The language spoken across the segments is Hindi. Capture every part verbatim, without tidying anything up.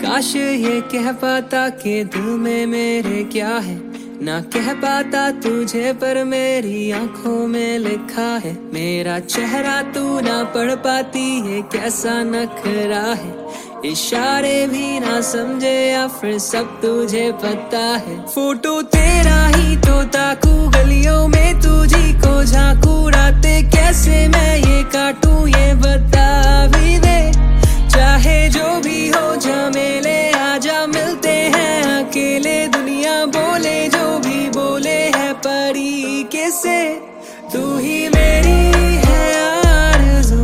काश ये कह पाता कि दिल में मेरे क्या है, ना कह पाता तुझे पर मेरी आंखों में लिखा है। मेरा चेहरा तू ना पढ़ पाती, ये कैसा नखरा है। इशारे भी ना समझे या फिर सब तुझे पता है। फोटो तेरा ही तो ताकू, गलियों में तुझी को झांकू, रातें कैसे मैं ये काटूं ये बता भी दे। चाहे जो भी हो झमेले, आजा मिलते हैं अकेले। दुनिया बोले जो भी बोले है परी कैसे, तू ही मेरी है आरज़ू,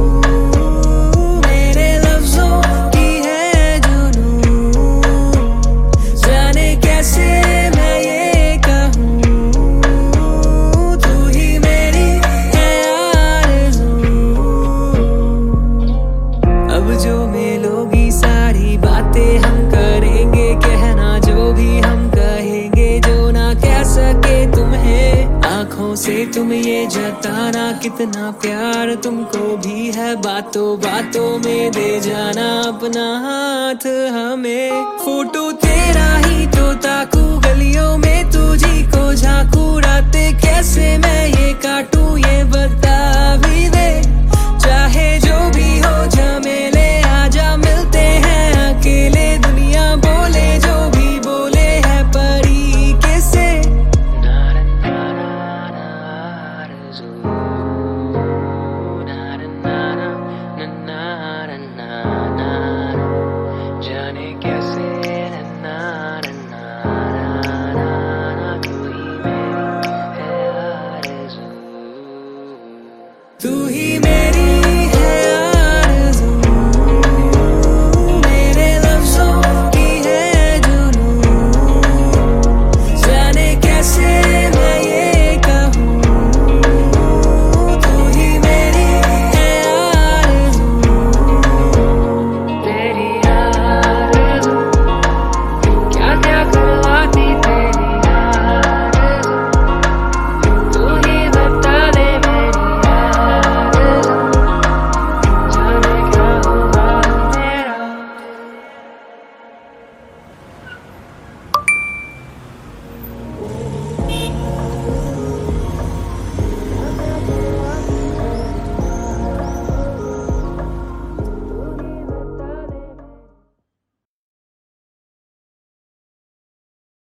मेरे लफ्जों की है जुनूं। जाने कैसे मैं ये कहूँ, तू ही मेरी है आरज़ू। अब जो मिलोगी सारी बातें हम करेंगे, कहना जो भी हम कहेंगे, जो ना कह सके तुम्हें आंखों से तुम ये जताना। कितना प्यार तुमको भी है, बातों बातों में दे जाना अपना हाथ हमें। फोटो तेरा ही तो ताकू, गलियों में तुझ